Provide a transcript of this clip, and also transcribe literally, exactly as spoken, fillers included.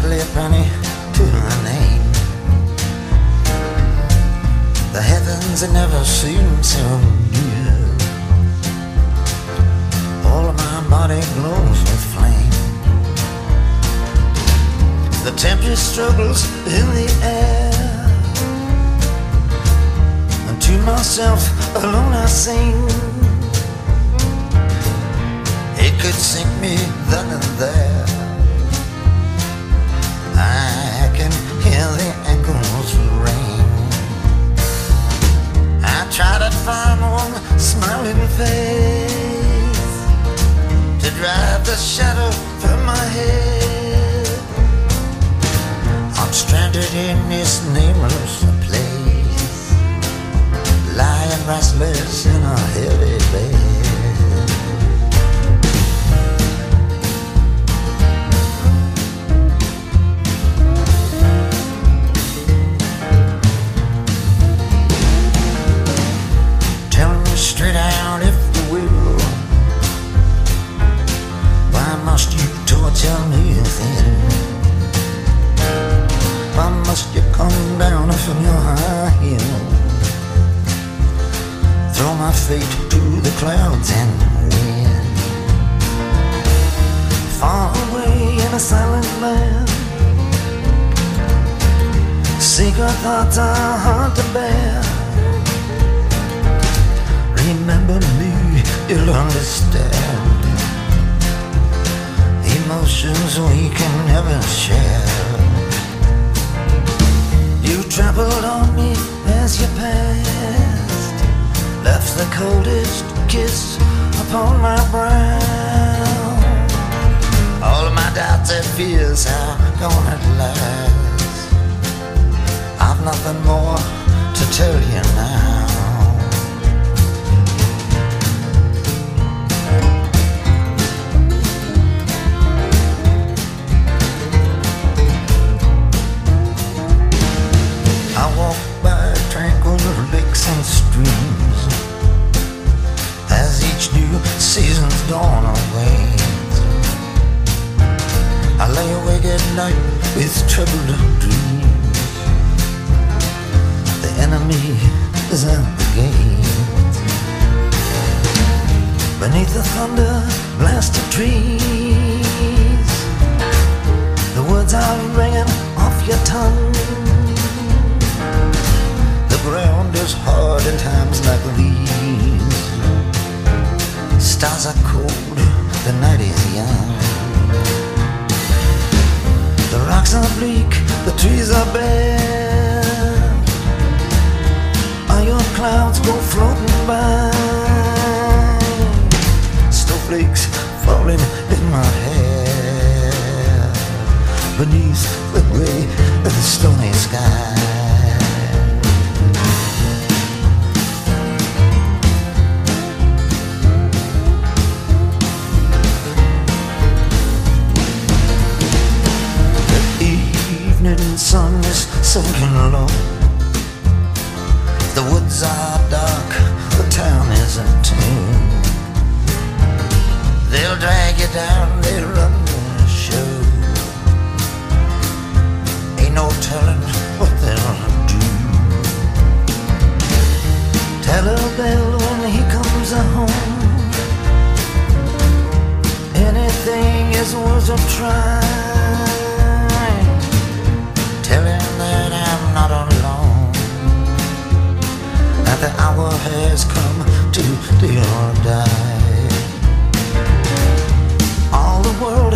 hardly a penny to her name. The heavens had never seemed so near. All of my body glows with flame. The tempest struggles in the air, and to myself alone I sing. It could sink me then and there. I can hear the echoes ring. I try to find one smiling face to drive the shadow from my head. I'm stranded in this nameless place, lying restless in a heavy bed. Straight out if you will. Why must you torture me thin? Why must you come down from your high hill? Throw my fate to the clouds and win. Far away in a silent land, secret thoughts are hard to bear. Remember me, you'll understand. Emotions we can never share. You trampled on me as you passed, left the coldest kiss upon my brow. All of my doubts and fears are gone at last. I've nothing more to tell you now. I walk by tranquil lakes and streams as each new season's dawn awaits. I lay awake at night with troubled dreams. The enemy is at the gate. Beneath the thunder blasted trees, the words are ringing off your tongue. The ground is hard in times like these. Stars are cold, the night is young. The rocks are bleak, the trees are bare. Are your clouds go floating by? Snowflakes falling in my hair, beneath the gray of the stony sky. The sun is sinking low. The woods are dark, the town is a tomb. They'll drag you down, they'll run the show. Ain't no telling what they'll do. Tell a bell when he comes home. Anything is worth a try. Tell him that I'm not alone, that the hour has come to do or die. All the world